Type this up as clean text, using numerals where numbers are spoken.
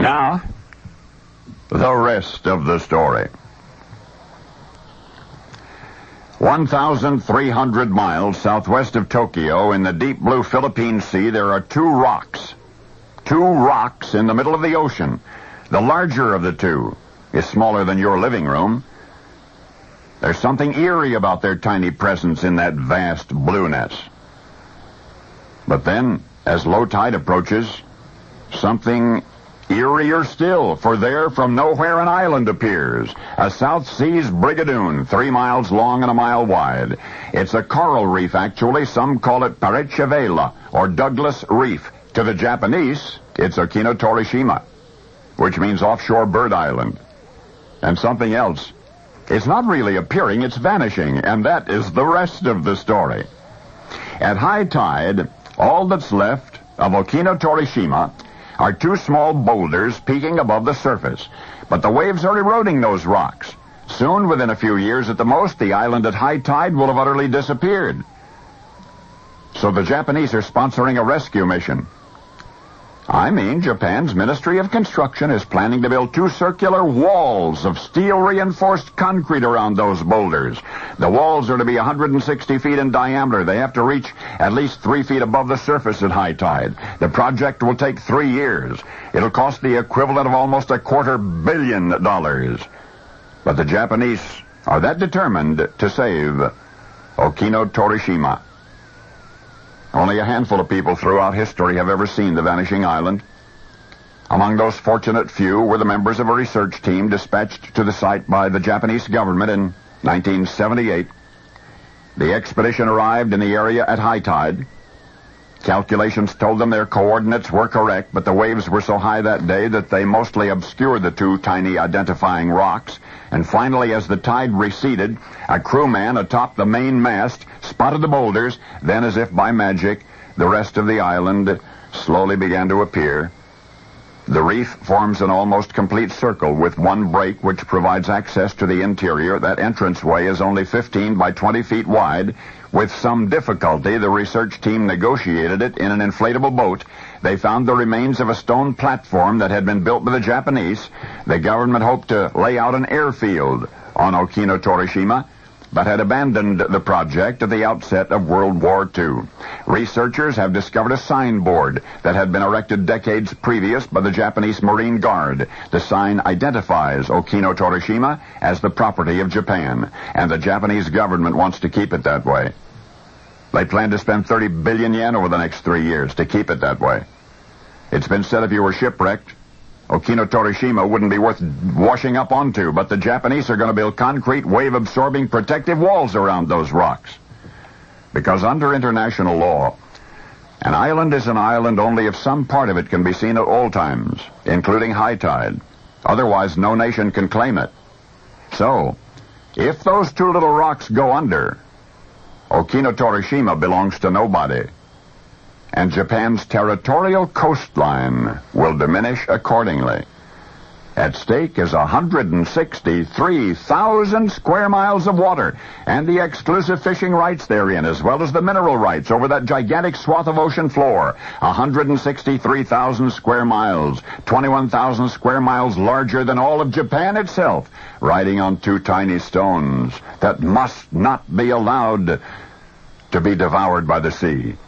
Now, the rest of the story. 1,300 miles southwest of Tokyo in the deep blue Philippine Sea, there are two rocks. Two rocks in the middle of the ocean. The larger of the two is smaller than your living room. There's something eerie about their tiny presence in that vast blueness. But then, as low tide approaches, something eerier still, for there from nowhere an island appears. A South Seas brigadoon, 3 miles long and a mile wide. It's a coral reef, actually. Some call it Parecha Vela, or Douglas Reef. To the Japanese, it's Okino Torishima, which means offshore bird island. And something else. It's not really appearing, it's vanishing, and that is the rest of the story. At high tide, all that's left of Okino Torishima are two small boulders peeking above the surface. But the waves are eroding those rocks. Soon, within a few years at the most, the island at high tide will have utterly disappeared. So the Japanese are sponsoring a rescue mission. I mean, Japan's Ministry of Construction is planning to build 2 circular walls of steel-reinforced concrete around those boulders. The walls are to be 160 feet in diameter. They have to reach at least 3 feet above the surface at high tide. The project will take 3 years. It'll cost the equivalent of almost $250 million. But the Japanese are that determined to save Okino Torishima. Only a handful of people throughout history have ever seen the vanishing island. Among those fortunate few were the members of a research team dispatched to the site by the Japanese government in 1978. The expedition arrived in the area at high tide. Calculations told them their coordinates were correct, but the waves were so high that day that they mostly obscured the 2 tiny identifying rocks. And finally, as the tide receded, a crewman atop the main mast spotted the boulders. Then, as if by magic, the rest of the island slowly began to appear. The reef forms an almost complete circle with one break which provides access to the interior. That entranceway is only 15 by 20 feet wide. With some difficulty, the research team negotiated it in an inflatable boat. They found the remains of a stone platform that had been built by the Japanese. The government hoped to lay out an airfield on Okino Torishima, but had abandoned the project at the outset of World War II. Researchers have discovered a signboard that had been erected decades previous by the Japanese Marine Guard. The sign identifies Okino Torishima as the property of Japan, and the Japanese government wants to keep it that way. They plan to spend 30 billion yen over the next 3 years to keep it that way. It's been said if you were shipwrecked, Okino Torishima wouldn't be worth washing up onto, but the Japanese are going to build concrete, wave-absorbing protective walls around those rocks. Because under international law, an island is an island only if some part of it can be seen at all times, including high tide. Otherwise, no nation can claim it. So, if those 2 little rocks go under, Okino Torishima belongs to nobody. And Japan's territorial coastline will diminish accordingly. At stake is 163,000 square miles of water and the exclusive fishing rights therein, as well as the mineral rights over that gigantic swath of ocean floor. 163,000 square miles, 21,000 square miles larger than all of Japan itself, riding on 2 tiny stones that must not be allowed to be devoured by the sea.